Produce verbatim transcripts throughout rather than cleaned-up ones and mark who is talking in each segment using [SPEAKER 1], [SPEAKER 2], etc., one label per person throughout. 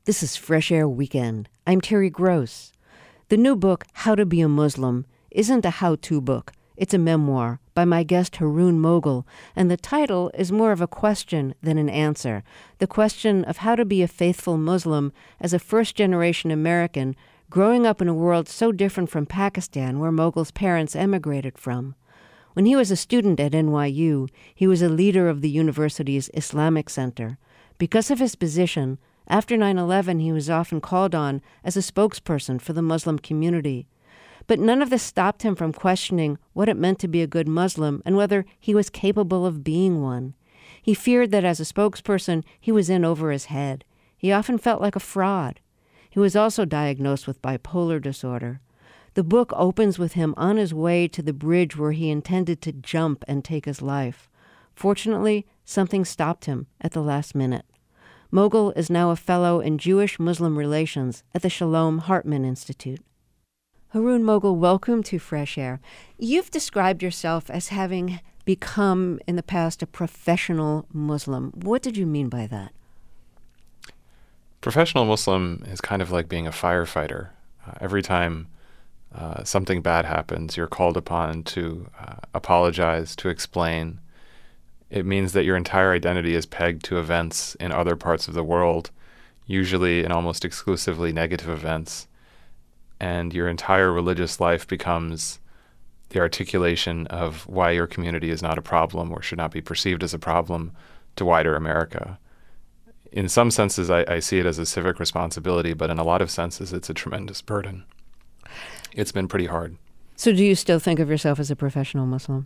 [SPEAKER 1] This is Fresh Air Weekend. I'm Terry Gross. The new book, How to Be a Muslim, isn't a how-to book. It's a memoir by my guest Haroon Moghal, and the title is more of a question than an answer. The question of how to be a faithful Muslim as a first-generation American growing up in a world so different from Pakistan, where Moghal's parents emigrated from. When he was a student at N Y U, he was a leader of the university's Islamic Center. Because of his position, after nine eleven, he was often called on as a spokesperson for the Muslim community. But none of this stopped him from questioning what it meant to be a good Muslim and whether he was capable of being one. He feared that as a spokesperson, he was in over his head. He often felt like a fraud. He was also diagnosed with bipolar disorder. The book opens with him on his way to the bridge where he intended to jump and take his life. Fortunately, something stopped him at the last minute. Moghal is now a fellow in Jewish-Muslim relations at the Shalom Hartman Institute. Haroon Moghal, welcome to Fresh Air. You've described yourself as having become, in the past, a professional Muslim. What did you mean by that?
[SPEAKER 2] Professional Muslim is kind of like being a firefighter. Uh, every time uh, something bad happens, you're called upon to uh, apologize, to explain. It means that your entire identity is pegged to events in other parts of the world, usually and almost exclusively negative events. And your entire religious life becomes the articulation of why your community is not a problem or should not be perceived as a problem to wider America. In some senses, I, I see it as a civic responsibility, but in a lot of senses, it's a tremendous burden. It's been pretty hard.
[SPEAKER 1] So do you still think of yourself as a professional Muslim?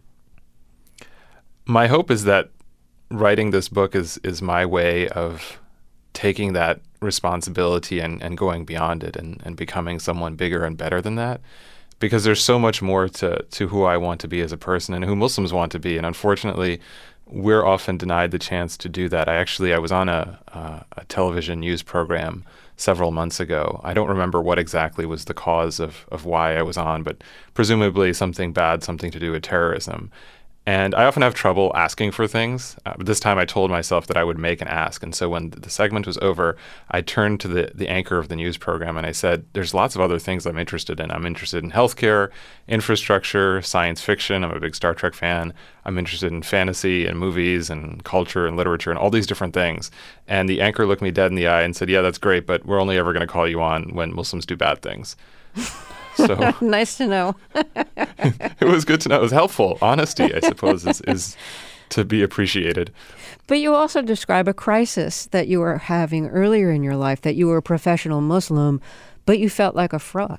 [SPEAKER 2] My hope is that writing this book is is my way of taking that responsibility and, and going beyond it and, and becoming someone bigger and better than that. Because there's so much more to, to who I want to be as a person and who Muslims want to be. And unfortunately, we're often denied the chance to do that. I actually, I was on a, uh, a television news program several months ago. I don't remember what exactly was the cause of, of why I was on, but presumably something bad, something to do with terrorism. And I often have trouble asking for things. Uh, but this time I told myself that I would make an ask. And so when the segment was over, I turned to the, the anchor of the news program and I said, there's lots of other things I'm interested in. I'm interested in healthcare, infrastructure, science fiction. I'm a big Star Trek fan. I'm interested in fantasy and movies and culture and literature and all these different things. And the anchor looked me dead in the eye and said, yeah, that's great, but we're only ever going to call you on when Muslims do bad things. So
[SPEAKER 1] nice to know.
[SPEAKER 2] It was good to know. It was helpful. Honesty, I suppose, is, is to be appreciated.
[SPEAKER 1] But you also describe a crisis that you were having earlier in your life, that you were a professional Muslim, but you felt like a fraud.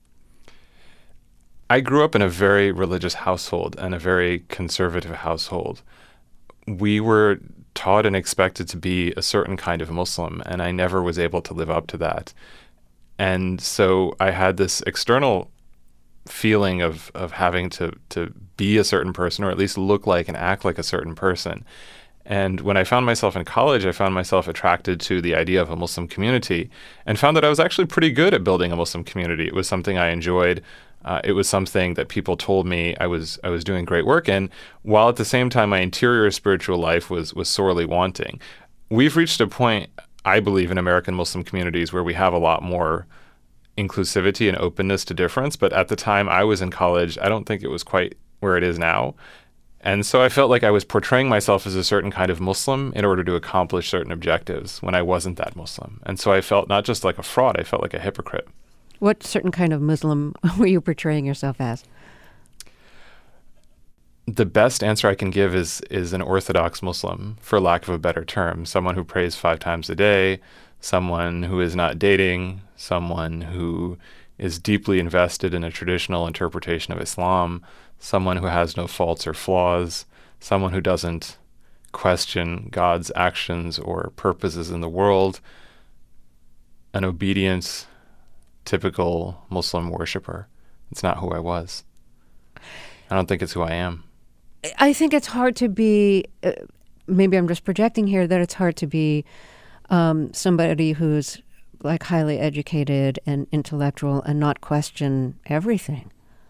[SPEAKER 2] I grew up in a very religious household and a very conservative household. We were taught and expected to be a certain kind of Muslim, and I never was able to live up to that. And so I had this external feeling of of having to to be a certain person, or at least look like and act like a certain person. And when I found myself in college, I found myself attracted to the idea of a Muslim community and found that I was actually pretty good at building a Muslim community. It was something I enjoyed. Uh, it was something that people told me I was I was doing great work in, while at the same time my interior spiritual life was was sorely wanting. We've reached a point, I believe, in American Muslim communities where we have a lot more inclusivity and openness to difference. But at the time I was in college, I don't think it was quite where it is now. And so I felt like I was portraying myself as a certain kind of Muslim in order to accomplish certain objectives when I wasn't that Muslim. And so I felt not just like a fraud, I felt like a hypocrite.
[SPEAKER 1] What certain kind of Muslim were you portraying yourself as?
[SPEAKER 2] The best answer I can give is is an Orthodox Muslim, for lack of a better term. Someone who prays five times a day, someone who is not dating, someone who is deeply invested in a traditional interpretation of Islam, someone who has no faults or flaws, someone who doesn't question God's actions or purposes in the world, an obedient, typical Muslim worshiper. It's not who I was. I don't think it's who I am.
[SPEAKER 1] I think it's hard to be, uh, maybe I'm just projecting here, that it's hard to be um, somebody who's like highly educated and intellectual and not question everything.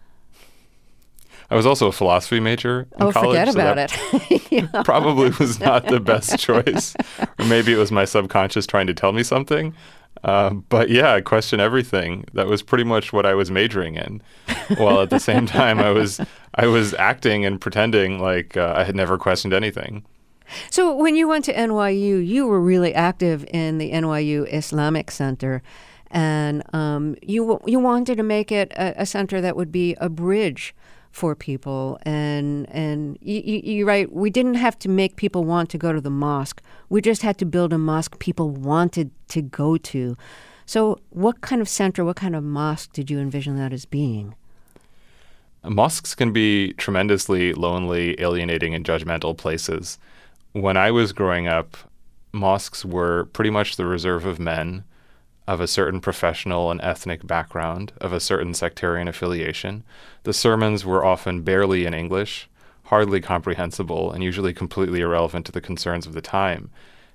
[SPEAKER 2] I was also a philosophy major in
[SPEAKER 1] oh,
[SPEAKER 2] college.
[SPEAKER 1] Oh, forget
[SPEAKER 2] so
[SPEAKER 1] about it. Yeah.
[SPEAKER 2] Probably was not the best choice. Or maybe it was my subconscious trying to tell me something. Uh, but yeah, I question everything. That was pretty much what I was majoring in. While at the same time, I was I was acting and pretending like uh, I had never questioned anything.
[SPEAKER 1] So when you went to N Y U, you were really active in the N Y U Islamic Center, and um, you you wanted to make it a, a center that would be a bridge for people. And and you, you, you're right, we didn't have to make people want to go to the mosque. We just had to build a mosque people wanted to go to. So what kind of center, what kind of mosque did you envision that as being?
[SPEAKER 2] Mosques can be tremendously lonely, alienating, and judgmental places. When I was growing up, mosques were pretty much the reserve of men of a certain professional and ethnic background, of a certain sectarian affiliation. The sermons were often barely in English, hardly comprehensible, and usually completely irrelevant to the concerns of the time.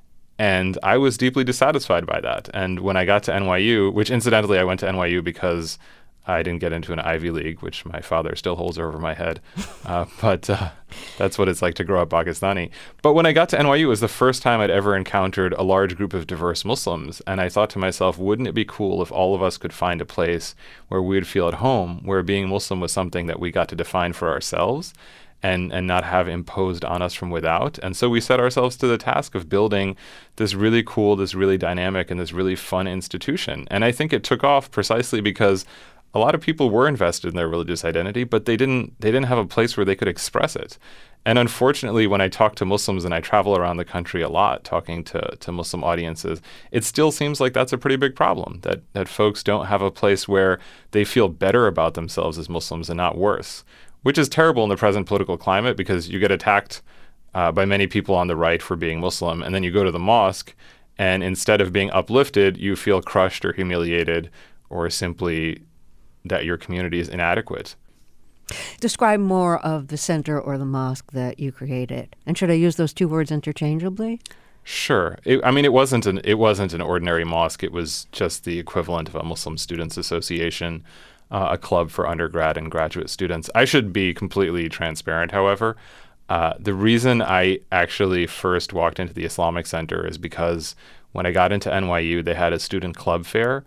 [SPEAKER 2] And I was deeply dissatisfied by that. And when I got to N Y U, which incidentally I went to N Y U because I didn't get into an Ivy League, which my father still holds over my head. Uh, but uh, that's what it's like to grow up Pakistani. But when I got to N Y U, it was the first time I'd ever encountered a large group of diverse Muslims. And I thought to myself, wouldn't it be cool if all of us could find a place where we would feel at home, where being Muslim was something that we got to define for ourselves and, and not have imposed on us from without. And so we set ourselves to the task of building this really cool, this really dynamic, and this really fun institution. And I think it took off precisely because a lot of people were invested in their religious identity, but they didn't they didn't have a place where they could express it. And unfortunately, when I talk to Muslims, and I travel around the country a lot talking to, to Muslim audiences, it still seems like that's a pretty big problem, that, that folks don't have a place where they feel better about themselves as Muslims and not worse, which is terrible in the present political climate because you get attacked uh, by many people on the right for being Muslim, and then you go to the mosque, and instead of being uplifted, you feel crushed or humiliated or simply that your community is inadequate.
[SPEAKER 1] Describe more of the center or the mosque that you created. And should I use those two words interchangeably?
[SPEAKER 2] Sure. It, I mean, it wasn't an it wasn't an ordinary mosque. It was just the equivalent of a Muslim Students Association, uh, a club for undergrad and graduate students. I should be completely transparent, however. Uh, the reason I actually first walked into the Islamic Center is because when I got into N Y U, they had a student club fair.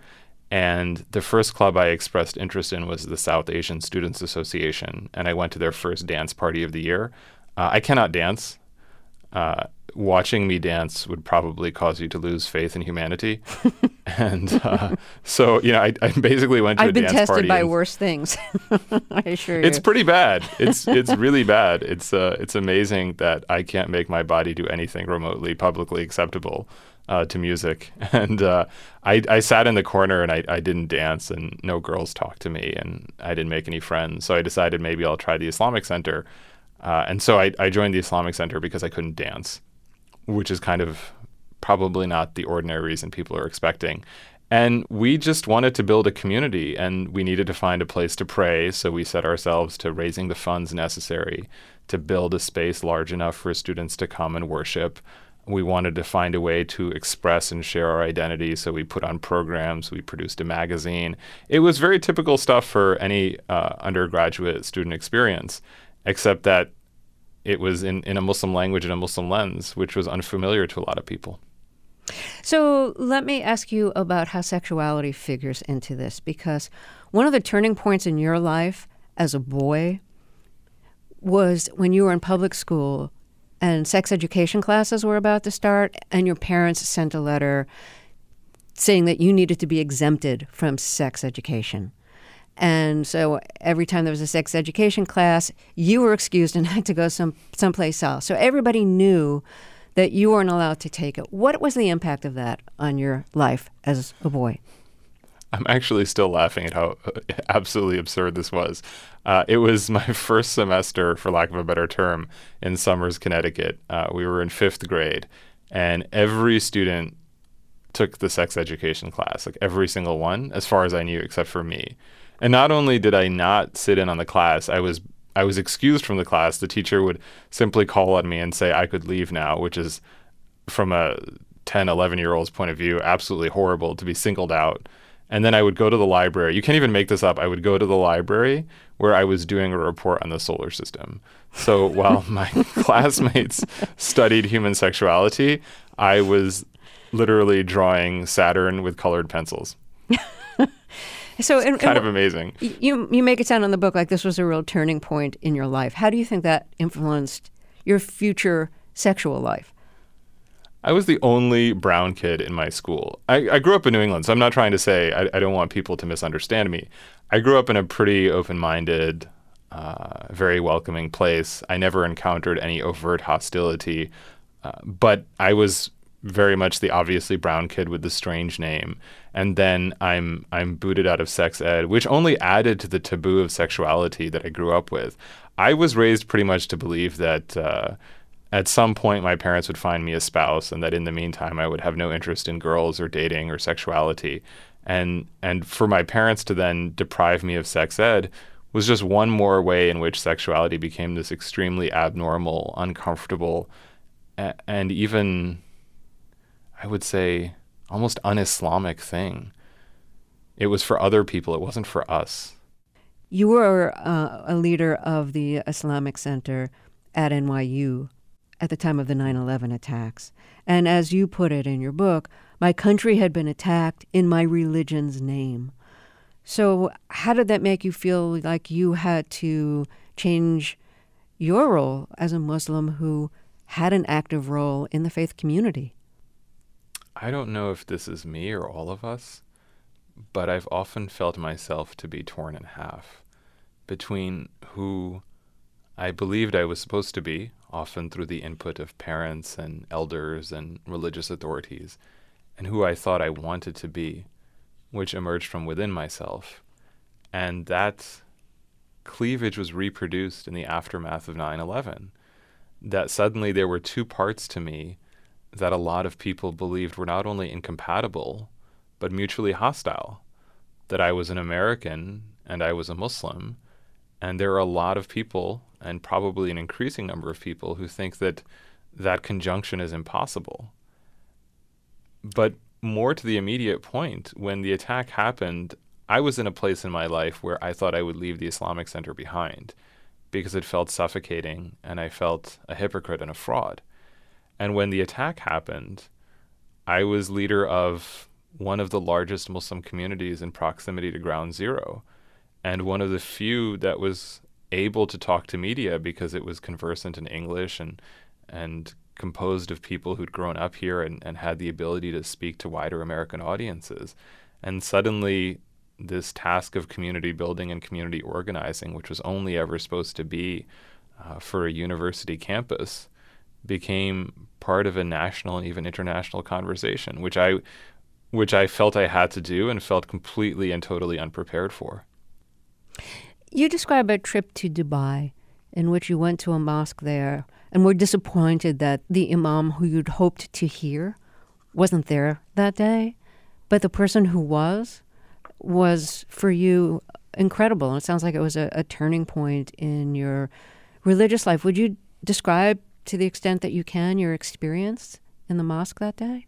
[SPEAKER 2] And the first club I expressed interest in was the South Asian Students Association, and I went to their first dance party of the year. Uh, I cannot dance. Uh, watching me dance would probably cause you to lose faith in humanity. and uh, so, you know, I, I basically went to
[SPEAKER 1] I've
[SPEAKER 2] a
[SPEAKER 1] been
[SPEAKER 2] dance
[SPEAKER 1] tested
[SPEAKER 2] party.
[SPEAKER 1] by
[SPEAKER 2] and
[SPEAKER 1] worse things. I assure you.
[SPEAKER 2] It's pretty bad. It's it's really bad. It's uh, it's amazing that I can't make my body do anything remotely publicly acceptable uh, to music. And uh, I I sat in the corner and I, I didn't dance, and no girls talked to me, and I didn't make any friends. So I decided maybe I'll try the Islamic Center. Uh, and so I, I joined the Islamic Center because I couldn't dance, which is kind of probably not the ordinary reason people are expecting. And we just wanted to build a community, and we needed to find a place to pray. So we set ourselves to raising the funds necessary to build a space large enough for students to come and worship. We wanted to find a way to express and share our identity. So we put on programs, we produced a magazine. It was very typical stuff for any uh, undergraduate student experience, except that it was in, in a Muslim language and a Muslim lens, which was unfamiliar to a lot of people.
[SPEAKER 1] So let me ask you about how sexuality figures into this, because one of the turning points in your life as a boy was when you were in public school and sex education classes were about to start, and your parents sent a letter saying that you needed to be exempted from sex education. And so every time there was a sex education class, you were excused and had to go some someplace else. So everybody knew that you weren't allowed to take it. What was the impact of that on your life as a boy?
[SPEAKER 2] I'm actually still laughing at how absolutely absurd this was. Uh, it was my first semester, for lack of a better term, in Somers, Connecticut. Uh, we were in fifth grade, and every student took the sex education class, like every single one, as far as I knew, except for me. And not only did I not sit in on the class, I was I was excused from the class. The teacher would simply call on me and say I could leave now, which is, from a ten, eleven-year-old's point of view, absolutely horrible to be singled out. And then I would go to the library. You can't even make this up. I would go to the library where I was doing a report on the solar system. So while my classmates studied human sexuality, I was literally drawing Saturn with colored pencils.
[SPEAKER 1] So
[SPEAKER 2] it's
[SPEAKER 1] and,
[SPEAKER 2] kind
[SPEAKER 1] and,
[SPEAKER 2] of amazing.
[SPEAKER 1] You you make it sound in the book like this was a real turning point in your life. How do you think that influenced your future sexual life?
[SPEAKER 2] I was the only brown kid in my school. I, I grew up in New England, so I'm not trying to say, I, I don't want people to misunderstand me. I grew up in a pretty open-minded, uh, very welcoming place. I never encountered any overt hostility, uh, but I was very much the obviously brown kid with the strange name. And then I'm I'm booted out of sex ed, which only added to the taboo of sexuality that I grew up with. I was raised pretty much to believe that uh, at some point my parents would find me a spouse, and that in the meantime I would have no interest in girls or dating or sexuality. And and for my parents to then deprive me of sex ed was just one more way in which sexuality became this extremely abnormal, uncomfortable, a- and even, I would say, almost un-Islamic thing. It was for other people. It wasn't for us.
[SPEAKER 1] You were uh, a leader of the Islamic Center at N Y U at the time of the nine eleven attacks. And as you put it in your book, my country had been attacked in my religion's name. So how did that make you feel like you had to change your role as a Muslim who had an active role in the faith community?
[SPEAKER 2] I don't know if this is me or all of us, but I've often felt myself to be torn in half between who I believed I was supposed to be, often through the input of parents and elders and religious authorities, and who I thought I wanted to be, which emerged from within myself. And that cleavage was reproduced in the aftermath of nine eleven, that suddenly there were two parts to me that a lot of people believed were not only incompatible, but mutually hostile, that I was an American and I was a Muslim. And there are a lot of people, and probably an increasing number of people, who think that that conjunction is impossible. But more to the immediate point, when the attack happened, I was in a place in my life where I thought I would leave the Islamic Center behind because it felt suffocating and I felt a hypocrite and a fraud. And when the attack happened, I was leader of one of the largest Muslim communities in proximity to Ground Zero, and one of the few that was able to talk to media because it was conversant in English and and composed of people who'd grown up here and, and had the ability to speak to wider American audiences. And suddenly this task of community building and community organizing, which was only ever supposed to be uh, for a university campus, became part of a national and even international conversation, which I which I felt I had to do and felt completely and totally unprepared for.
[SPEAKER 1] You describe a trip to Dubai in which you went to a mosque there and were disappointed that the imam who you'd hoped to hear wasn't there that day, but the person who was, was for you incredible. And it sounds like it was a, a turning point in your religious life. Would you describe, to the extent that you can, your experience in the mosque that day?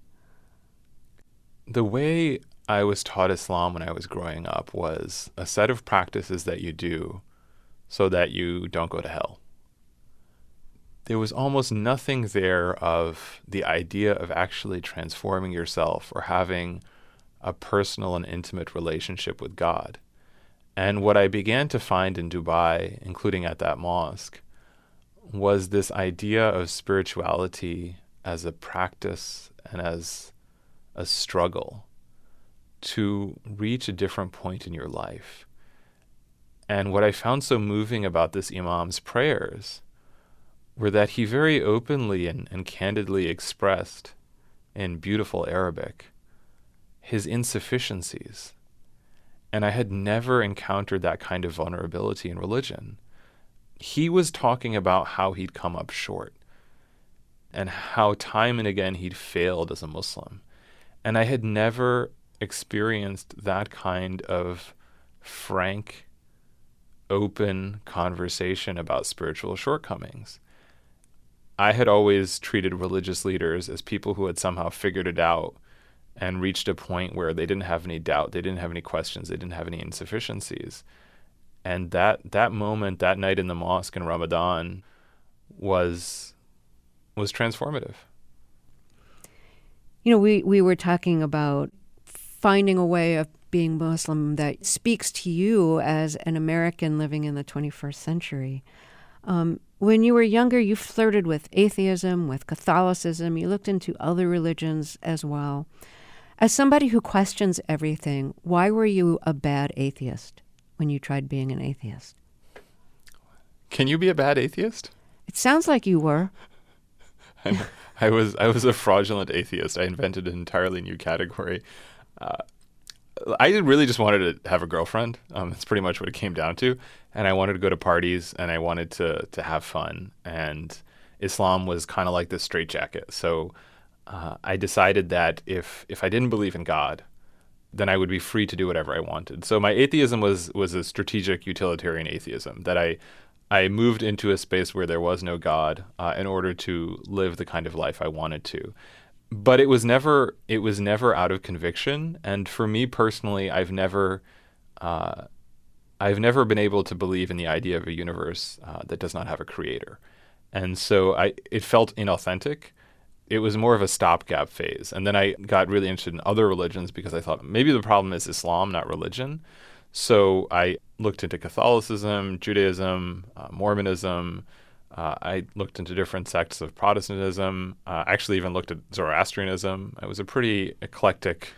[SPEAKER 2] The way I was taught Islam when I was growing up was a set of practices that you do so that you don't go to hell. There was almost nothing there of the idea of actually transforming yourself or having a personal and intimate relationship with God. And what I began to find in Dubai, including at that mosque, was this idea of spirituality as a practice and as a struggle to reach a different point in your life. And what I found so moving about this imam's prayers were that he very openly and, and candidly expressed in beautiful Arabic his insufficiencies. And I had never encountered that kind of vulnerability in religion. He was talking about how he'd come up short and how time and again he'd failed as a Muslim. And I had never experienced that kind of frank, open conversation about spiritual shortcomings. I had always treated religious leaders as people who had somehow figured it out and reached a point where they didn't have any doubt, they didn't have any questions, they didn't have any insufficiencies. And that that moment, that night in the mosque in Ramadan was was transformative.
[SPEAKER 1] You know, we, we were talking about finding a way of being Muslim that speaks to you as an American living in the twenty-first century. Um, when you were younger, you flirted with atheism, with Catholicism. You looked into other religions as well. As somebody who questions everything, why were you a bad atheist when you tried being an atheist?
[SPEAKER 2] Can you be a bad atheist?
[SPEAKER 1] It sounds like you were.
[SPEAKER 2] I, I was I was a fraudulent atheist. I invented an entirely new category. Uh, I really just wanted to have a girlfriend. Um, that's pretty much what it came down to. And I wanted to go to parties, and I wanted to to have fun. And Islam was kind of like this straitjacket. So uh, I decided that if if I didn't believe in God, then I would be free to do whatever I wanted. So my atheism was was a strategic utilitarian atheism, that I I moved into a space where there was no God uh, in order to live the kind of life I wanted to. But it was never it was never out of conviction. And for me personally, I've never uh, I've never been able to believe in the idea of a universe uh, that does not have a creator. And so I it felt inauthentic. It was more of a stopgap phase. And then I got really interested in other religions because I thought maybe the problem is Islam, not religion. So I looked into Catholicism, Judaism, uh, Mormonism. Uh, I looked into different sects of Protestantism. Uh, actually even looked at Zoroastrianism. It was a pretty eclectic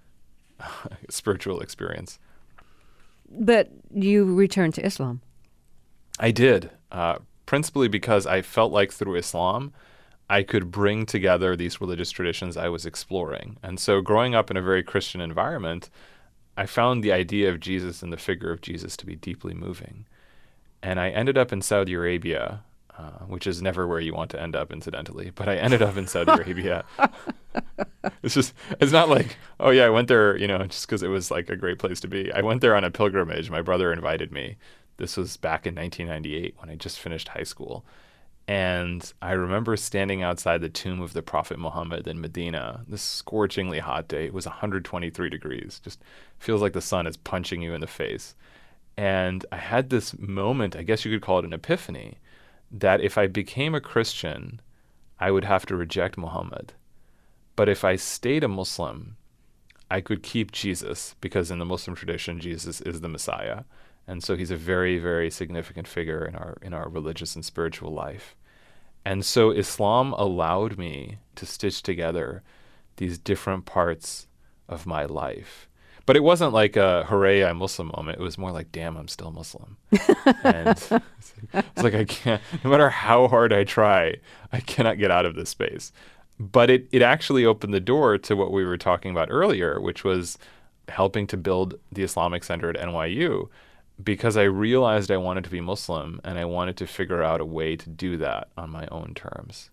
[SPEAKER 2] spiritual experience.
[SPEAKER 1] But you returned to Islam.
[SPEAKER 2] I did, uh, principally because I felt like through Islam, I could bring together these religious traditions I was exploring. And so growing up in a very Christian environment, I found the idea of Jesus and the figure of Jesus to be deeply moving. And I ended up in Saudi Arabia, uh, which is never where you want to end up, incidentally. But I ended up in Saudi Arabia. It's just, it's not like, oh yeah, I went there, you know, just because it was like a great place to be. I went there on a pilgrimage. My brother invited me. This was back in nineteen ninety-eight when I just finished high school. And I remember standing outside the tomb of the Prophet Muhammad in Medina, this scorchingly hot day. It was one hundred twenty-three degrees. Just feels like the sun is punching you in the face. And I had this moment, I guess you could call it an epiphany, that if I became a Christian, I would have to reject Muhammad. But if I stayed a Muslim, I could keep Jesus, because in the Muslim tradition, Jesus is the Messiah. And so he's a very, very significant figure in our in our religious and spiritual life. And so Islam allowed me to stitch together these different parts of my life. But it wasn't like a hooray, I'm Muslim moment. It was more like, damn, I'm still Muslim. And it's like, it's like I can't, no matter how hard I try, I cannot get out of this space. But it, it actually opened the door to what we were talking about earlier, which was helping to build the Islamic Center at N Y U, because I realized I wanted to be Muslim and I wanted to figure out a way to do that on my own terms.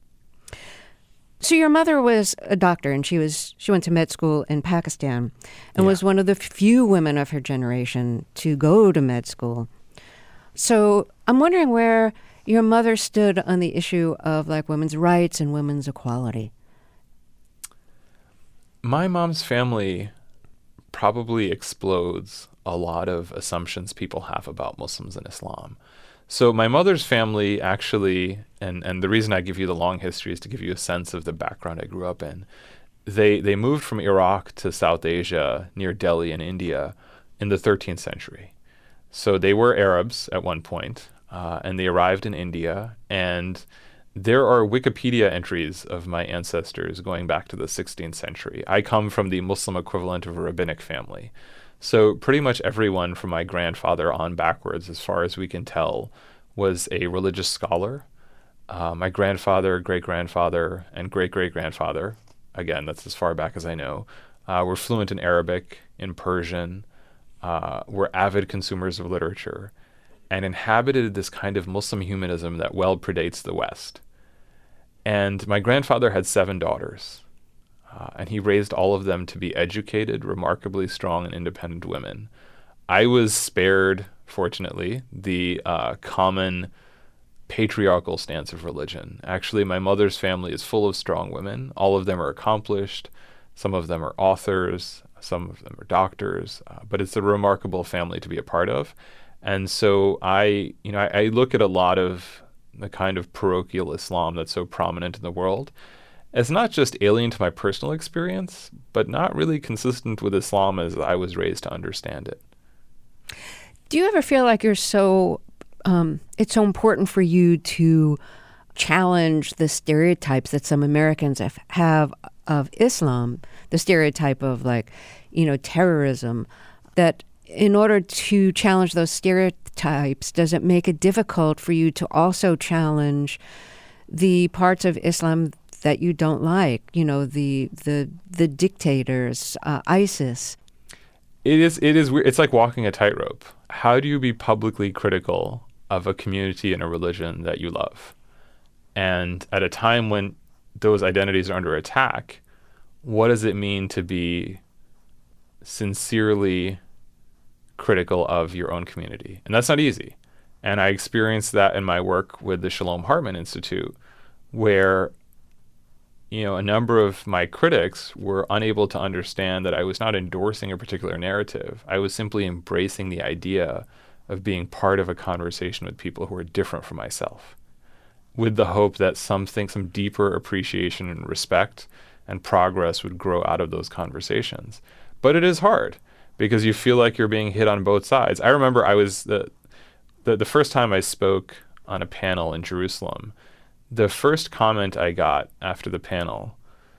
[SPEAKER 1] So your mother was a doctor, and she was she went to med school in Pakistan and
[SPEAKER 2] Yeah.
[SPEAKER 1] was one of the few women of her generation to go to med school. So I'm wondering where your mother stood on the issue of like women's rights and women's equality.
[SPEAKER 2] My mom's family probably explodes a lot of assumptions people have about Muslims and Islam. So my mother's family actually, and, and the reason I give you the long history is to give you a sense of the background I grew up in. They they moved from Iraq to South Asia near Delhi in India in the thirteenth century. So they were Arabs at one point, uh, and they arrived in India. And there are Wikipedia entries of my ancestors going back to the sixteenth century. I come from the Muslim equivalent of a rabbinic family. So pretty much everyone from my grandfather on backwards, as far as we can tell, was a religious scholar. Uh, my grandfather, great-grandfather, and great-great-grandfather, again, that's as far back as I know, uh, were fluent in Arabic, in Persian, uh, were avid consumers of literature, and inhabited this kind of Muslim humanism that well predates the West. And my grandfather had seven daughters. Uh, and he raised all of them to be educated, remarkably strong and independent women. I was spared, fortunately, the uh, common patriarchal stance of religion. Actually, my mother's family is full of strong women. All of them are accomplished. Some of them are authors. Some of them are doctors. Uh, but it's a remarkable family to be a part of. And so I, you know, I, I look at a lot of the kind of parochial Islam that's so prominent in the world. as not just alien to my personal experience, but not really consistent with Islam as I was raised to understand it.
[SPEAKER 1] Do you ever feel like you're so, um, it's so important for you to challenge the stereotypes that some Americans have, have of Islam, the stereotype of like, you know, terrorism, that in order to challenge those stereotypes, does it make it difficult for you to also challenge the parts of Islam that you don't like, you know, the the the dictators, uh, ISIS?
[SPEAKER 2] It is it is weird. It's like walking a tightrope. How do you be publicly critical of a community and a religion that you love? And at a time when those identities are under attack, what does it mean to be sincerely critical of your own community? And that's not easy. And I experienced that in my work with the Shalom Hartman Institute, where you know, a number of my critics were unable to understand that I was not endorsing a particular narrative. I was simply embracing the idea of being part of a conversation with people who are different from myself, with the hope that something, some deeper appreciation and respect and progress would grow out of those conversations. But it is hard because you feel like you're being hit on both sides. I remember I was, the, the, the first time I spoke on a panel in Jerusalem, the first comment I got after the panel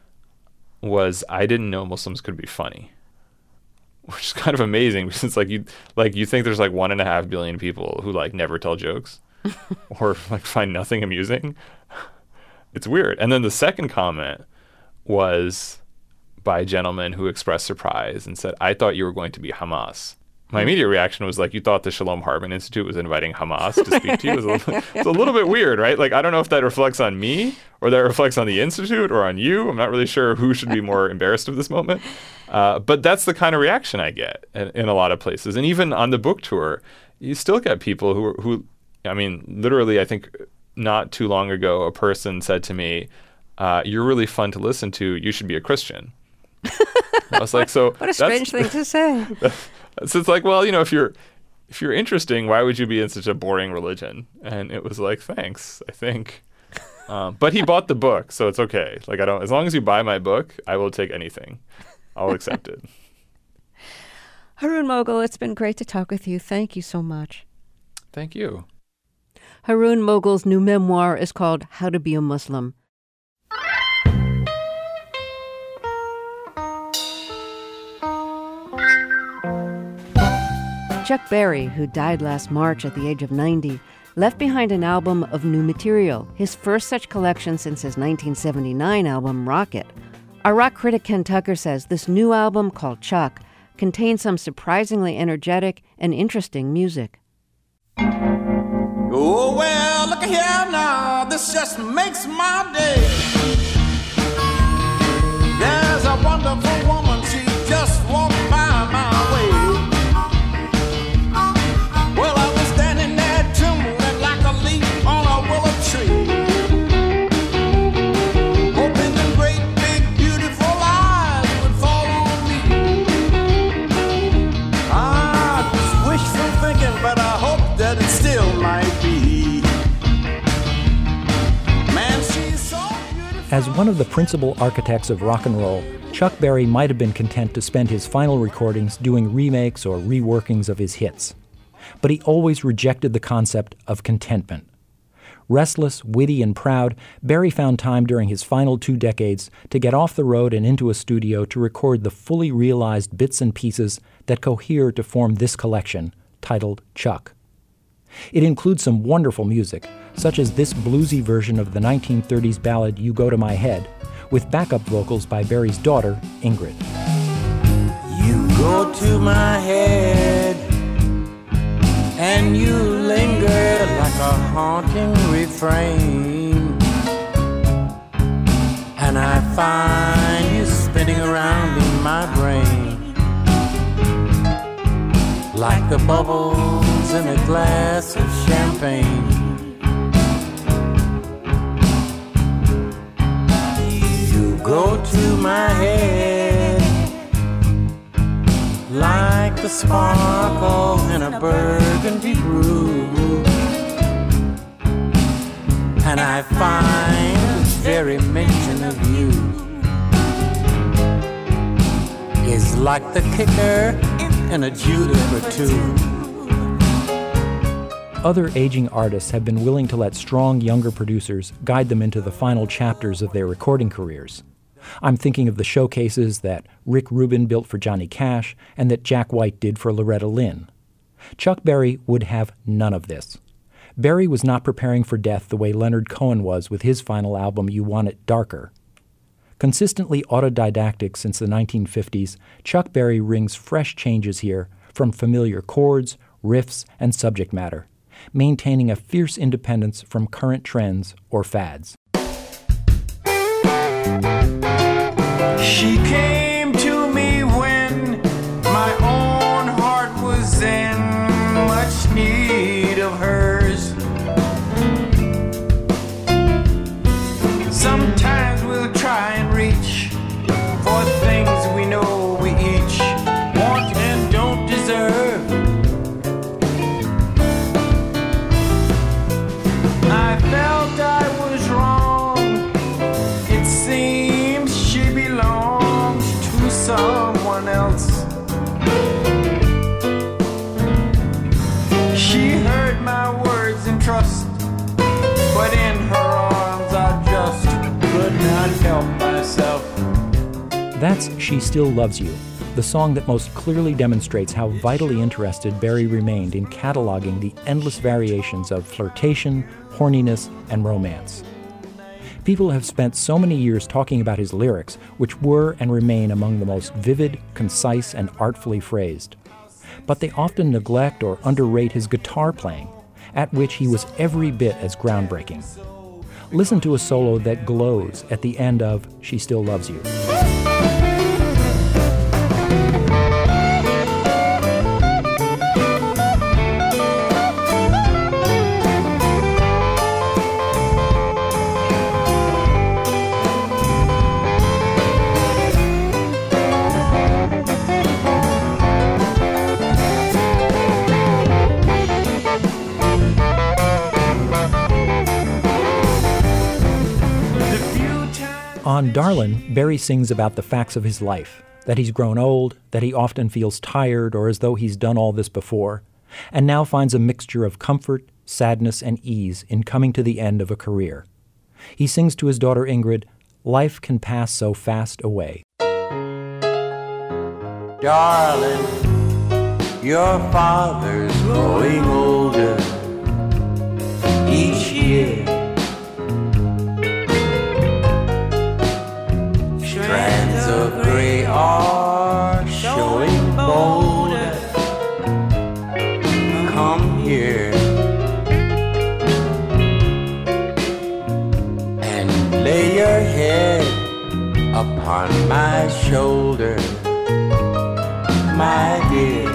[SPEAKER 2] was, I didn't know Muslims could be funny, which is kind of amazing because it's like you like you think there's like one and a half billion people who like never tell jokes or like find nothing amusing. It's weird. And then the second comment was by a gentleman who expressed surprise and said, I thought you were going to be Hamas. My immediate reaction was like, you thought the Shalom Hartman Institute was inviting Hamas to speak to you? It was a little, it's a little bit weird, right? Like, I don't know if that reflects on me or that reflects on the Institute or on you. I'm not really sure who should be more embarrassed of this moment. Uh, but that's the kind of reaction I get in, in a lot of places. And even on the book tour, you still get people who, who, I mean, literally, I think not too long ago, a person said to me, uh, you're really fun to listen to. You should be a Christian. I was like, so
[SPEAKER 1] what a strange thing to say.
[SPEAKER 2] So it's like, well, you know, if you're if you're interesting, why would you be in such a boring religion? And it was like, thanks, I think. Um, but he bought the book, so it's okay. Like, I don't. As long as you buy my book, I will take anything. I'll accept it.
[SPEAKER 1] Haroon Moghal, it's been great to talk with you. Thank you so much.
[SPEAKER 2] Thank you.
[SPEAKER 1] Haroon Moghal's new memoir is called How to Be a Muslim. Chuck Berry, who died last March at the age of ninety, left behind an album of new material, his first such collection since his nineteen seventy-nine album, Rocket. Our rock critic Ken Tucker says this new album, called Chuck, contains some surprisingly energetic and interesting music.
[SPEAKER 3] Oh, well, look here now, this just makes my day. There's a wonderful woman, she just walked by my way.
[SPEAKER 4] As one of the principal architects of rock and roll, Chuck Berry might have been content to spend his final recordings doing remakes or reworkings of his hits. But he always rejected the concept of contentment. Restless, witty, and proud, Berry found time during his final two decades to get off the road and into a studio to record the fully realized bits and pieces that cohere to form this collection, titled Chuck. It includes some wonderful music, such as this bluesy version of the nineteen thirties ballad You Go to My Head, with backup vocals by Berry's daughter, Ingrid.
[SPEAKER 3] You go to my head, and you linger like a haunting refrain, and I find you spinning around in my brain, like the bubbles in a glass of champagne. You go to my head like the sparkle in a burgundy brew, and I find very mention of you is like the kicker in a julep or two.
[SPEAKER 4] Other aging artists have been willing to let strong younger producers guide them into the final chapters of their recording careers. I'm thinking of the showcases that Rick Rubin built for Johnny Cash and that Jack White did for Loretta Lynn. Chuck Berry would have none of this. Berry was not preparing for death the way Leonard Cohen was with his final album, You Want It Darker. Consistently autodidactic since the nineteen fifties, Chuck Berry rings fresh changes here from familiar chords, riffs, and subject matter, maintaining a fierce independence from current trends or fads.
[SPEAKER 3] She came to me when my own heart was in much need of hers. Sometimes we'll try and reach for things we know we each want and don't deserve. I felt I was wrong. It seems she belongs to someone else. She heard my words in trust, but in her arms I just could not help myself.
[SPEAKER 4] That's She Still Loves You, the song that most clearly demonstrates how vitally interested Berry remained in cataloging the endless variations of flirtation, horniness, and romance. People have spent so many years talking about his lyrics, which were and remain among the most vivid, concise, and artfully phrased. But they often neglect or underrate his guitar playing, at which he was every bit as groundbreaking. Listen to a solo that glows at the end of She Still Loves You. On Darlin', Berry sings about the facts of his life, that he's grown old, that he often feels tired or as though he's done all this before, and now finds a mixture of comfort, sadness, and ease in coming to the end of a career. He sings to his daughter Ingrid, "Life can pass so fast away."
[SPEAKER 3] Darling, your father's growing older each year. Strands of gray are showing bolder. Come here and lay your head upon my shoulder, my dear.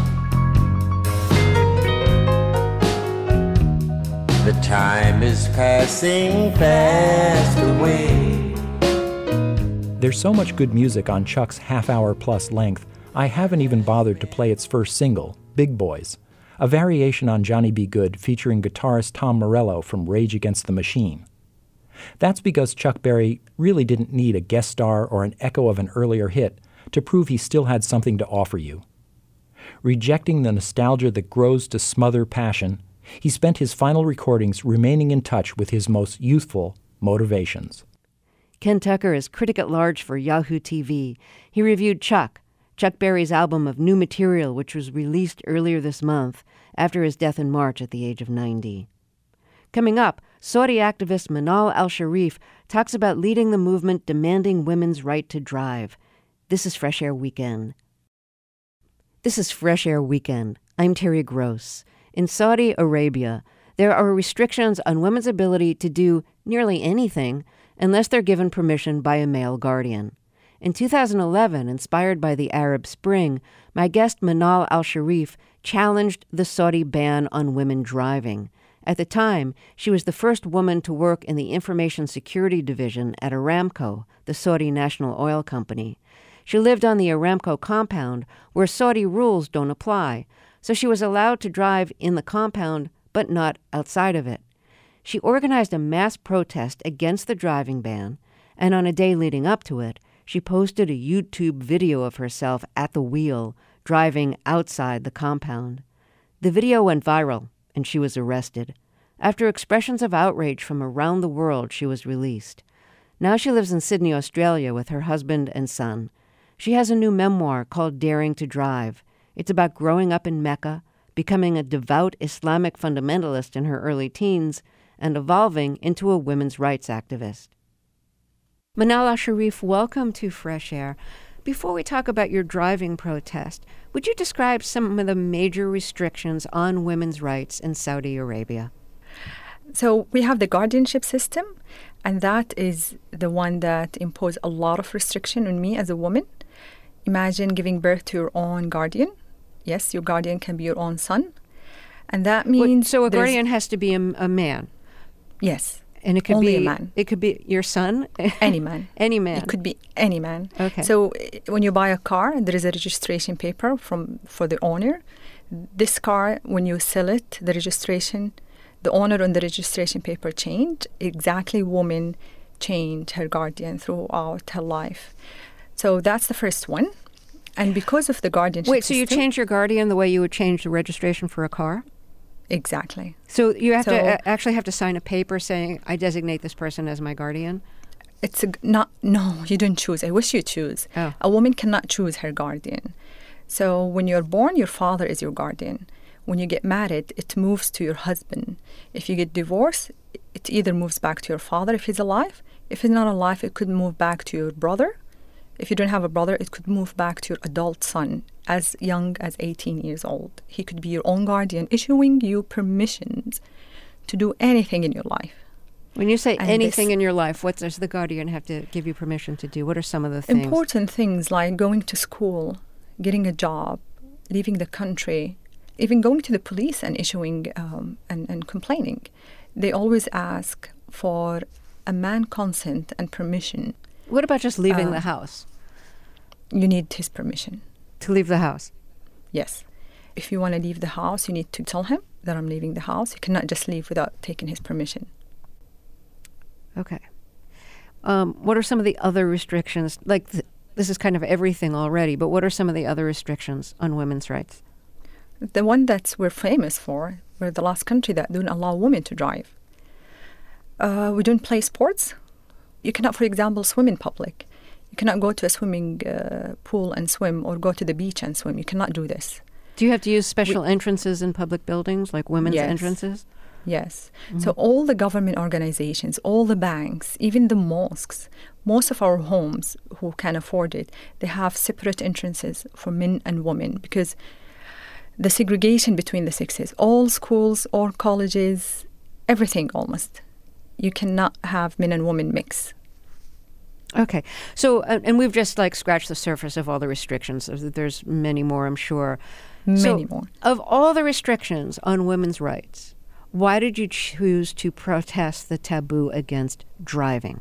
[SPEAKER 3] The time is passing fast away.
[SPEAKER 4] There's so much good music on Chuck's half-hour-plus length, I haven't even bothered to play its first single, Big Boys, a variation on Johnny B. Good featuring guitarist Tom Morello from Rage Against the Machine. That's because Chuck Berry really didn't need a guest star or an echo of an earlier hit to prove he still had something to offer you. Rejecting the nostalgia that grows to smother passion, he spent his final recordings remaining in touch with his most youthful motivations.
[SPEAKER 1] Ken Tucker is critic at large for Yahoo T V. He reviewed Chuck, Chuck Berry's album of new material, which was released earlier this month after his death in March at the age of ninety. Coming up, Saudi activist Manal al-Sharif talks about leading the movement demanding women's right to drive. This is Fresh Air Weekend. This is Fresh Air Weekend. I'm Terry Gross. In Saudi Arabia, there are restrictions on women's ability to do nearly anything unless they're given permission by a male guardian. In two thousand eleven, inspired by the Arab Spring, my guest Manal al-Sharif challenged the Saudi ban on women driving. At the time, she was the first woman to work in the Information Security Division at Aramco, the Saudi national oil company. She lived on the Aramco compound, where Saudi rules don't apply, so she was allowed to drive in the compound, but not outside of it. She organized a mass protest against the driving ban, and on a day leading up to it, she posted a YouTube video of herself at the wheel, driving outside the compound. The video went viral, and she was arrested. After expressions of outrage from around the world, she was released. Now she lives in Sydney, Australia, with her husband and son. She has a new memoir called Daring to Drive. It's about growing up in Mecca, becoming a devout Islamic fundamentalist in her early teens, and evolving into a women's rights activist. Manal Sharif, welcome to Fresh Air. Before we talk about your driving protest, would you describe some of the major restrictions on women's rights in Saudi Arabia?
[SPEAKER 5] So we have the guardianship system, and that is the one that imposes a lot of restriction on me as a woman. Imagine giving birth to your own guardian. Yes, your guardian can be your own son. And that means...
[SPEAKER 1] Wait, so a guardian has to be a, a man?
[SPEAKER 5] Yes.
[SPEAKER 1] And it could
[SPEAKER 5] Only
[SPEAKER 1] be
[SPEAKER 5] a man.
[SPEAKER 1] It could be your son?
[SPEAKER 5] Any man.
[SPEAKER 1] Any man.
[SPEAKER 5] It could be any man.
[SPEAKER 1] Okay.
[SPEAKER 5] So when you buy a car, there is a registration paper from for the owner. This car, when you sell it, the registration, the owner on the registration paper changed. Exactly, woman changed her guardian throughout her life. So that's the first one. And because of the guardianship
[SPEAKER 1] Wait, so you
[SPEAKER 5] system,
[SPEAKER 1] change your guardian the way you would change the registration for a car?
[SPEAKER 5] Exactly.
[SPEAKER 1] So you have
[SPEAKER 5] So-
[SPEAKER 1] to uh, actually have to sign a paper saying, I designate this person as my guardian?
[SPEAKER 5] It's a, not, no, you don't choose. I wish you choose.
[SPEAKER 1] Oh.
[SPEAKER 5] A woman cannot choose her guardian. So when you're born, your father is your guardian. When you get married, it moves to your husband. If you get divorced, it either moves back to your father if he's alive. If he's not alive, it could move back to your brother. If you don't have a brother, it could move back to your adult son as young as eighteen years old. He could be your own guardian, issuing you permissions to do anything in your life.
[SPEAKER 1] When you say
[SPEAKER 5] And
[SPEAKER 1] anything
[SPEAKER 5] this-
[SPEAKER 1] in your life, what does the guardian have to give you permission to do? What are some of the things?
[SPEAKER 5] Important things like going to school, getting a job, leaving the country, even going to the police and issuing um, and, and complaining. They always ask for a man consent and permission.
[SPEAKER 1] What about just leaving
[SPEAKER 5] Uh,
[SPEAKER 1] the house?
[SPEAKER 5] You need his permission.
[SPEAKER 1] To leave the house?
[SPEAKER 5] Yes. If you want to leave the house, you need to tell him that I'm leaving the house. You cannot just leave without taking his permission.
[SPEAKER 1] Okay. Um, what are some of the other restrictions? Like, th- this is kind of everything already, but what are some of the other restrictions on women's rights?
[SPEAKER 5] The one that we're famous for, we're the last country that don't allow women to drive. Uh, we don't play sports. You cannot, for example, swim in public. You cannot go to a swimming uh, pool and swim or go to the beach and swim. You cannot do this.
[SPEAKER 1] Do you have to use special entrances in public buildings, like women's
[SPEAKER 5] Yes.
[SPEAKER 1] entrances?
[SPEAKER 5] Yes. So all the government organizations, all the banks, even the mosques, most of our homes who can afford it, they have separate entrances for men and women because the segregation between the sexes, all schools, all colleges, everything almost. You cannot have men and women mix.
[SPEAKER 1] Okay. So, uh, and we've just like scratched the surface of all the restrictions. There's many more, I'm sure.
[SPEAKER 5] Many
[SPEAKER 1] So,
[SPEAKER 5] more.
[SPEAKER 1] Of all the restrictions on women's rights, why did you choose to protest the taboo against driving?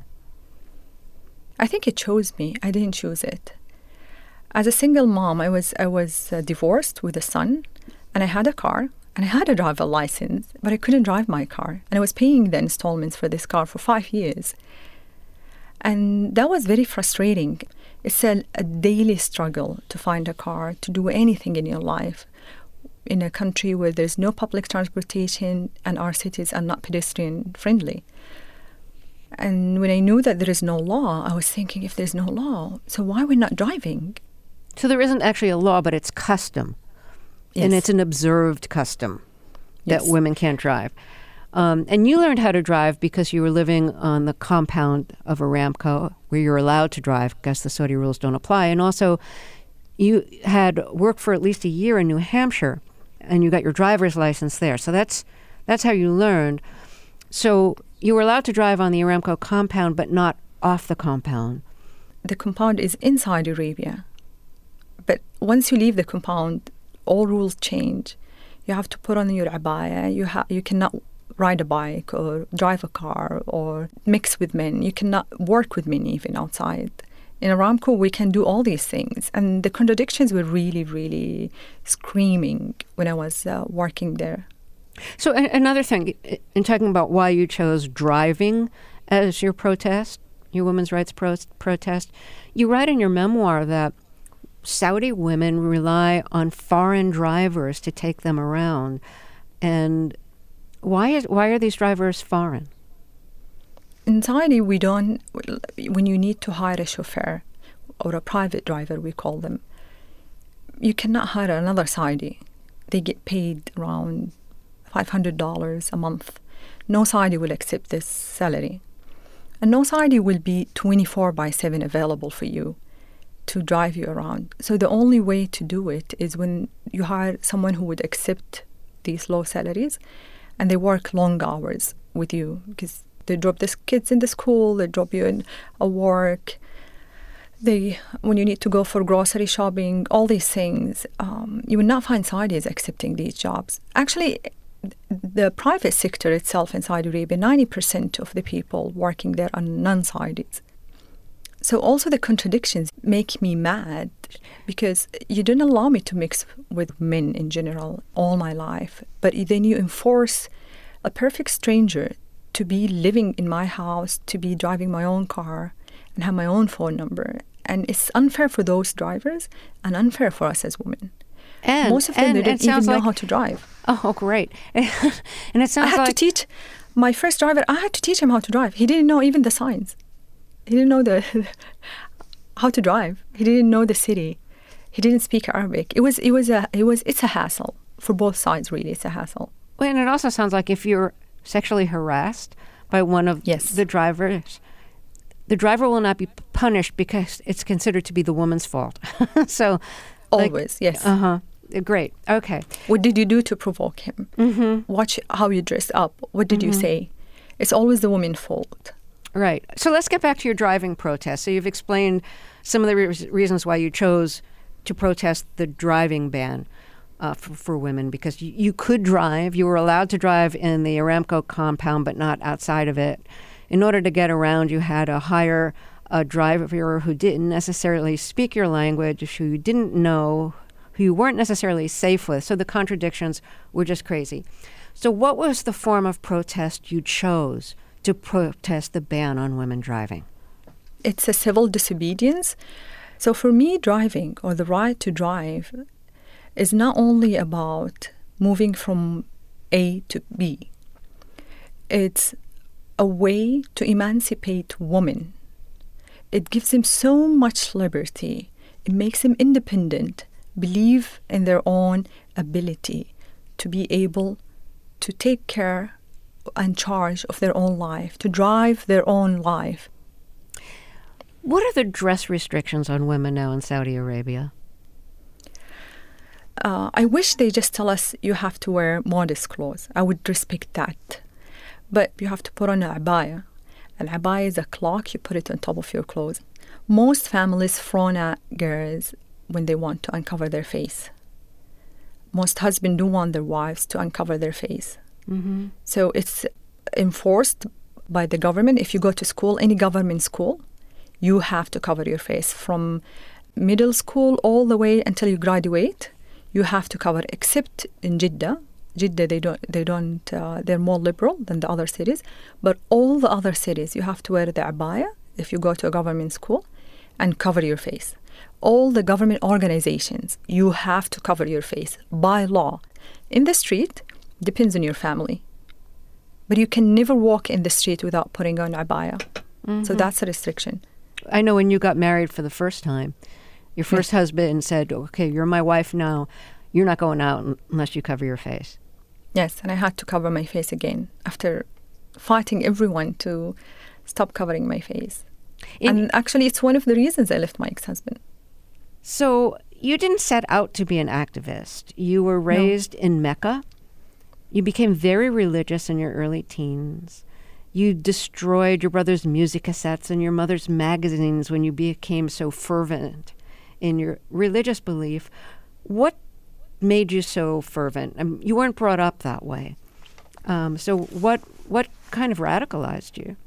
[SPEAKER 5] I think it chose me. I didn't choose it. As a single mom, I was I was uh, divorced with a son, and I had a car, and I had a driver license, but I couldn't drive my car, and I was paying the installments for this car for five years. And that was very frustrating. It's a, a daily struggle to find a car, to do anything in your life in a country where there's no public transportation and our cities are not pedestrian friendly. And when I knew that there is no law, I was thinking, if there's no law, so why are we not driving?
[SPEAKER 1] So there isn't actually a law, but it's custom. And
[SPEAKER 5] Yes.
[SPEAKER 1] it's an observed custom that
[SPEAKER 5] Yes.
[SPEAKER 1] women can't drive. Um, and you learned how to drive because you were living on the compound of Aramco where you're allowed to drive because the Saudi rules don't apply. And also, you had worked for at least a year in New Hampshire and you got your driver's license there. So that's that's how you learned. So you were allowed to drive on the Aramco compound, but not off the compound.
[SPEAKER 5] The compound is inside Arabia. But once you leave the compound, all rules change. You have to put on your abaya. You ha- you cannot ride a bike or drive a car or mix with men. You cannot work with men even outside. In Aramco, we can do all these things. And the contradictions were really, really screaming when I was uh, working there.
[SPEAKER 1] So a- another thing, in talking about why you chose driving as your protest, your women's rights pro- protest, you write in your memoir that Saudi women rely on foreign drivers to take them around. And why is why are these drivers foreign?
[SPEAKER 5] In Saudi, we don't, when you need to hire a chauffeur or a private driver, we call them, you cannot hire another Saudi. They get paid around five hundred dollars a month. No Saudi will accept this salary. And no Saudi will be twenty-four by seven available for you to drive you around. So the only way to do it is when you hire someone who would accept these low salaries, and they work long hours with you, because they drop the kids in the school, they drop you in a work, they when you need to go for grocery shopping, all these things. Um, you will not find Saudis accepting these jobs. Actually, the private sector itself in Saudi Arabia, ninety percent of the people working there are non-Saudis. So also the contradictions make me mad, because you didn't allow me to mix with men in general all my life, but then you enforce a perfect stranger to be living in my house, to be driving my own car and have my own phone number. And it's unfair for those drivers and unfair for us as women.
[SPEAKER 1] And
[SPEAKER 5] most of them
[SPEAKER 1] and
[SPEAKER 5] they didn't even know
[SPEAKER 1] like,
[SPEAKER 5] how to drive.
[SPEAKER 1] Oh, great! And it sounds
[SPEAKER 5] I had
[SPEAKER 1] like
[SPEAKER 5] to teach my first driver. I had to teach him how to drive. He didn't know even the signs. He didn't know the how to drive. He didn't know the city. He didn't speak Arabic. It was it was a it was it's a hassle for both sides. Really, it's a hassle.
[SPEAKER 1] Well, and it also sounds like if you're sexually harassed by one of
[SPEAKER 5] Yes.
[SPEAKER 1] the drivers, the driver will not be punished because it's considered to be the woman's fault. So, like,
[SPEAKER 5] Always, yes.
[SPEAKER 1] Uh huh. Great. Okay.
[SPEAKER 5] What did you do to provoke him?
[SPEAKER 1] Mm-hmm.
[SPEAKER 5] Watch how you dressed up. What did you say? It's always the woman's fault.
[SPEAKER 1] Right. So let's get back to your driving protest. So you've explained some of the re- reasons why you chose to protest the driving ban uh, for, for women, because you, you could drive. You were allowed to drive in the Aramco compound, but not outside of it. In order to get around, you had to hire a driver who didn't necessarily speak your language, who you didn't know, who you weren't necessarily safe with. So the contradictions were just crazy. So what was the form of protest you chose to protest the ban on women driving?
[SPEAKER 5] It's a civil disobedience. So for me, driving, or the right to drive, is not only about moving from A to B. It's a way to emancipate women. It gives them so much liberty. It makes them independent, believe in their own ability to be able to take care and charge of their own life, to drive their own life.
[SPEAKER 1] What are the dress restrictions on women now in Saudi Arabia?
[SPEAKER 5] Uh, I wish they just tell us you have to wear modest clothes. I would respect that. But you have to put on an abaya. An abaya is a cloak, you put it on top of your clothes. Most families frown at girls when they want to uncover their face. Most husbands do want their wives to uncover their face.
[SPEAKER 1] Mm-hmm.
[SPEAKER 5] So it's enforced by the government. If you go to school, any government school, you have to cover your face. From middle school all the way until you graduate, you have to cover, except in Jeddah. Jeddah, they don't, they don't, uh, they're more liberal than the other cities. But all the other cities, you have to wear the abaya if you go to a government school and cover your face. All the government organizations, you have to cover your face by law. In the street, depends on your family. But you can never walk in the street without putting on abaya. Mm-hmm. So that's a restriction.
[SPEAKER 1] I know when you got married for the first time, your first yes. husband said, okay, you're my wife now. You're not going out unless you cover your face.
[SPEAKER 5] Yes, and I had to cover my face again after fighting everyone to stop covering my face. In, and actually, it's one of the reasons I left my ex-husband.
[SPEAKER 1] So you didn't set out to be an activist. You were raised no. in Mecca. You became very religious in your early teens. You destroyed your brother's music cassettes and your mother's magazines when you became so fervent in your religious belief. What made you so fervent? I mean, you weren't brought up that way. Um, so what what kind of radicalized you?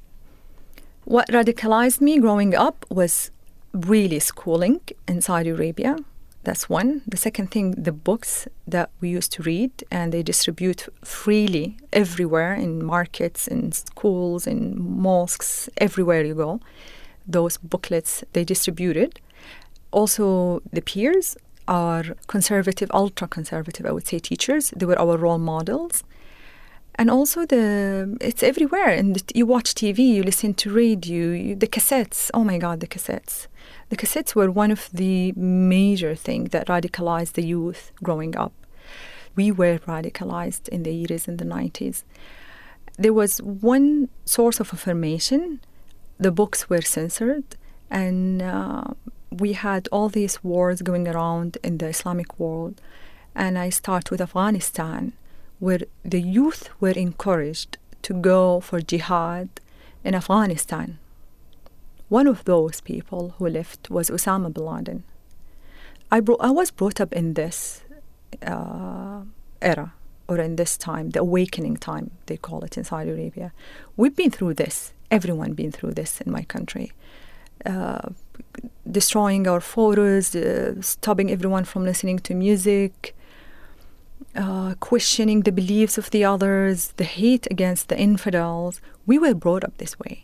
[SPEAKER 5] What radicalized me growing up was really schooling in Saudi Arabia. That's one. The second thing, the books that we used to read, and they distribute freely everywhere in markets, in schools, in mosques, everywhere you go. Those booklets, they distributed. Also, the peers are conservative, ultra-conservative, I would say, teachers. They were our role models. And also, the it's everywhere. And you watch T V, you listen to radio, you, the cassettes. Oh, my God, the cassettes. The cassettes were one of the major things that radicalized the youth growing up. We were radicalized in the eighties and the nineties. There was one source of information. The books were censored, and uh, we had all these wars going around in the Islamic world. And I start with Afghanistan, where the youth were encouraged to go for jihad in Afghanistan. One of those people who left was Osama bin Laden. I, bro- I was brought up in this uh, era, or in this time, the awakening time, they call it in Saudi Arabia. We've been through this. Everyone been through this in my country. Uh, destroying our photos, uh, stopping everyone from listening to music, uh, questioning the beliefs of the others, the hate against the infidels. We were brought up this way.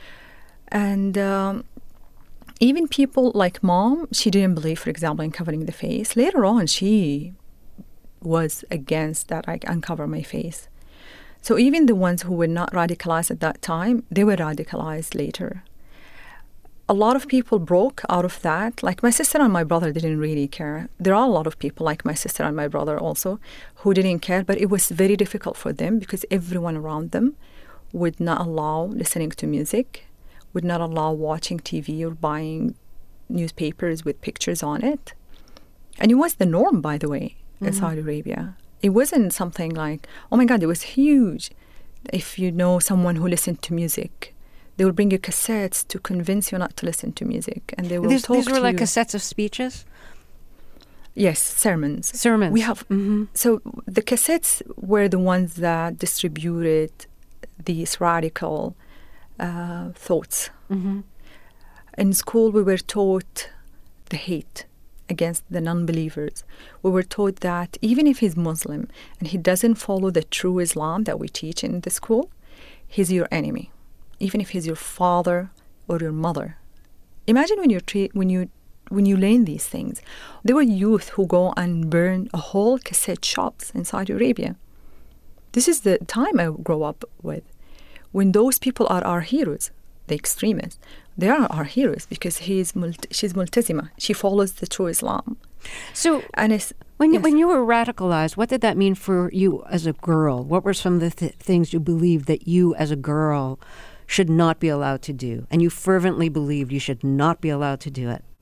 [SPEAKER 5] And um, even people like mom, she didn't believe, for example, in covering the face. Later on, she was against that I uncover my face. So even the ones who were not radicalized at that time, they were radicalized later. A lot of people broke out of that. Like my sister and my brother didn't really care. There are a lot of people like my sister and my brother also who didn't care, but it was very difficult for them because everyone around them would not allow listening to music, would not allow watching T V or buying newspapers with pictures on it. And it was the norm, by the way, mm-hmm. in Saudi Arabia. It wasn't something like, oh my God, it was huge. If you know someone who listened to music, they will bring you cassettes to convince you not to listen to music. And they will
[SPEAKER 1] these,
[SPEAKER 5] talk
[SPEAKER 1] These were
[SPEAKER 5] to
[SPEAKER 1] like
[SPEAKER 5] you.
[SPEAKER 1] cassettes of speeches?
[SPEAKER 5] Yes, sermons.
[SPEAKER 1] Sermons.
[SPEAKER 5] We have,
[SPEAKER 1] mm-hmm.
[SPEAKER 5] So the cassettes were the ones that distributed these radical uh, thoughts.
[SPEAKER 1] Mm-hmm.
[SPEAKER 5] In school, we were taught the hate against the non-believers. We were taught that even if he's Muslim and he doesn't follow the true Islam that we teach in the school, he's your enemy, even if he's your father or your mother. Imagine when you treat, when you when you learn these things. There were youth who go and burn a whole cassette shops in Saudi Arabia. This is the time I grew up with, when those people are our heroes, the extremists. They are our heroes because he's multi- she's multazima. She follows the true Islam.
[SPEAKER 1] So
[SPEAKER 5] and it's,
[SPEAKER 1] when,
[SPEAKER 5] yes.
[SPEAKER 1] when you were radicalized, what did that mean for you as a girl? What were some of the th- things you believed that you as a girl should not be allowed to do? And you fervently believed you should not be allowed to do it.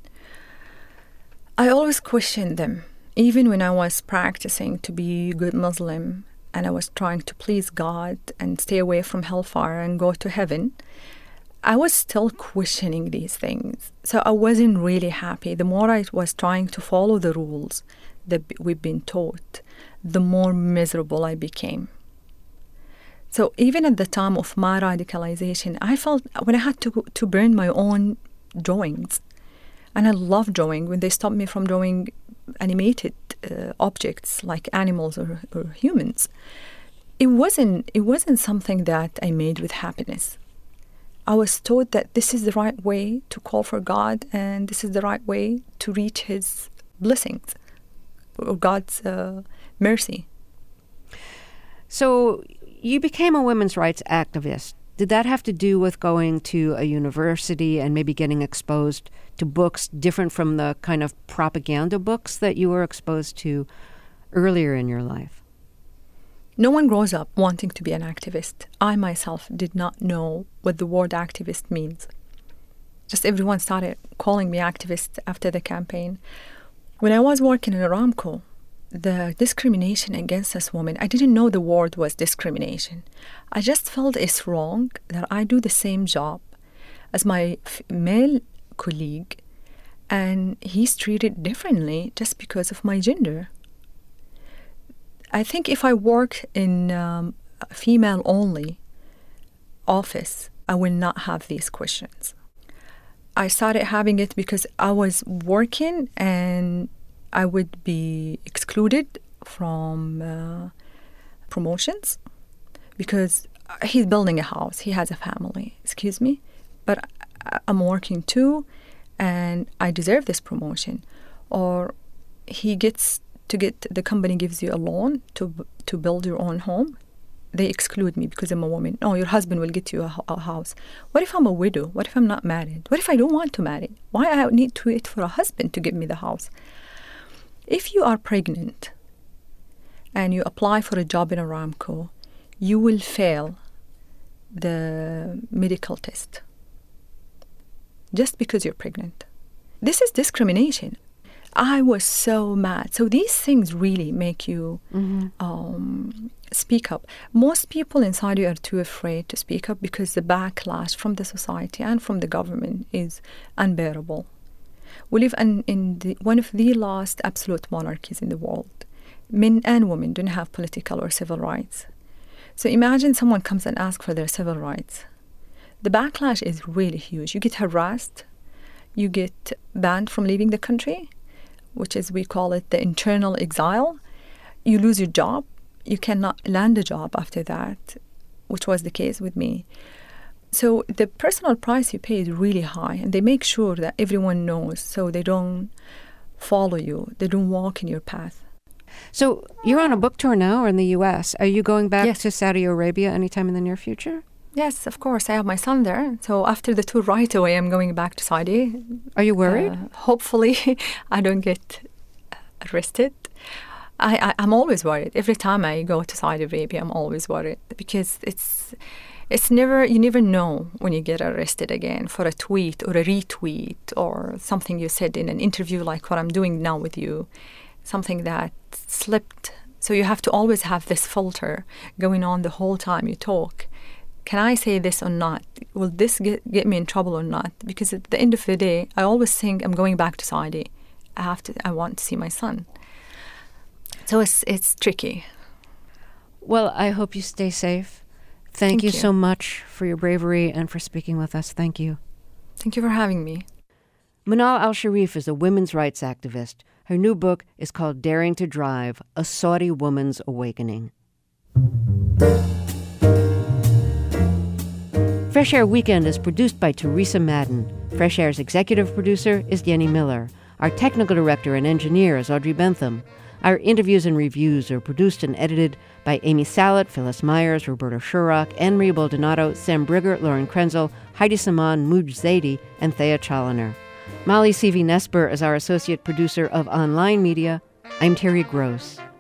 [SPEAKER 5] I always questioned them. Even when I was practicing to be a good Muslim and I was trying to please God and stay away from hellfire and go to heaven, I was still questioning these things. So I wasn't really happy. The more I was trying to follow the rules that we've been taught, the more miserable I became. So even at the time of my radicalization, I felt when I had to to burn my own drawings, and I love drawing, when they stopped me from drawing animated uh, objects like animals or, or humans, it wasn't it wasn't something that I made with happiness. I was taught that this is the right way to call for God, and this is the right way to reach His blessings or God's uh, mercy.
[SPEAKER 1] So you became a women's rights activist. Did that have to do with going to a university and maybe getting exposed to books different from the kind of propaganda books that you were exposed to earlier in your life?
[SPEAKER 5] No one grows up wanting to be an activist. I myself did not know what the word activist means. Just everyone started calling me activist after the campaign. When I was working in Aramco, the discrimination against us women, I didn't know the word was discrimination. I just felt it's wrong that I do the same job as my f- male colleague and he's treated differently just because of my gender. I think if I work in um, a female-only office, I will not have these questions. I started having it because I was working and I would be excluded from uh, promotions because he's building a house. He has a family, excuse me. But I'm working too, and I deserve this promotion. Or he gets to get, the company gives you a loan to to build your own home. They exclude me because I'm a woman. Oh, your husband will get you a, a house. What if I'm a widow? What if I'm not married? What if I don't want to marry? Why I need to wait for a husband to give me the house? If you are pregnant and you apply for a job in Aramco, you will fail the medical test just because you're pregnant. This is discrimination. I was so mad. So these things really make you mm-hmm. um, speak up. Most people in Saudi are too afraid to speak up because the backlash from the society and from the government is unbearable. We live in, in the, one of the last absolute monarchies in the world. Men and women don't have political or civil rights. So imagine someone comes and asks for their civil rights. The backlash is really huge. You get harassed. You get banned from leaving the country, which is, we call it the internal exile. You lose your job. You cannot land a job after that, which was the case with me. So the personal price you pay is really high, and they make sure that everyone knows so they don't follow you. They don't walk in your path.
[SPEAKER 1] So you're on a book tour now or in the U S. Are you going back
[SPEAKER 5] yes.
[SPEAKER 1] to Saudi Arabia anytime in the near future?
[SPEAKER 5] Yes, of course. I have my son there. So after the tour, right away, I'm going back to Saudi.
[SPEAKER 1] Are you worried?
[SPEAKER 5] Uh, hopefully, I don't get arrested. I, I, I'm always worried. Every time I go to Saudi Arabia, I'm always worried because it's it's never, you never know when you get arrested again for a tweet or a retweet or something you said in an interview like what I'm doing now with you, something that slipped. So you have to always have this filter going on the whole time you talk. Can I say this or not? Will this get, get me in trouble or not? Because at the end of the day, I always think I'm going back to Saudi. I have to. I want to see my son. So it's it's tricky.
[SPEAKER 1] Well, I hope you stay safe. Thank, Thank you, you so much for your bravery and for speaking with us. Thank you.
[SPEAKER 5] Thank you for having me.
[SPEAKER 1] Manal Al-Sharif is a women's rights activist. Her new book is called Daring to Drive, A Saudi Woman's Awakening. Fresh Air Weekend is produced by Teresa Madden. Fresh Air's executive producer is Yenny Miller. Our technical director and engineer is Audrey Bentham. Our interviews and reviews are produced and edited by Amy Salet, Phyllis Myers, Roberto Shurrock, Anne-Marie Baldonado, Sam Brigger, Lauren Krenzel, Heidi Saman, Muj Zaidi, and Thea Challoner. Molly C V Nesper is our associate producer of online media. I'm Terry Gross.